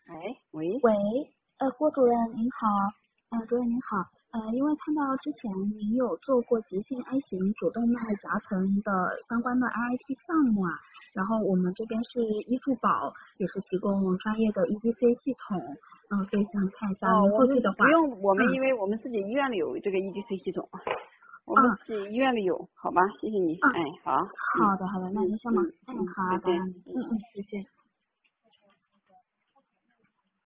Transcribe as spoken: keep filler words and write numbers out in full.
哎，喂， 喂，呃，郭主任您好，呃，主任您好，呃，因为看到之前您有做过急性 A 型主动脉夹层的相关的 R I T 项目啊，然后我们这边是医助保，也是提供专业的 E D C 系统，嗯、呃，所以想看一下哦， 您我们后续的话， 不用，我们嗯因为我们自己医院里有这个 E D C 系统，我啊们自己医院里有，好吧，谢谢你， 啊， 哎，好，嗯好的好的，那嗯您先忙， 嗯哎， 嗯， 好， 再见， 打扰您， 嗯。 嗯嗯，再见。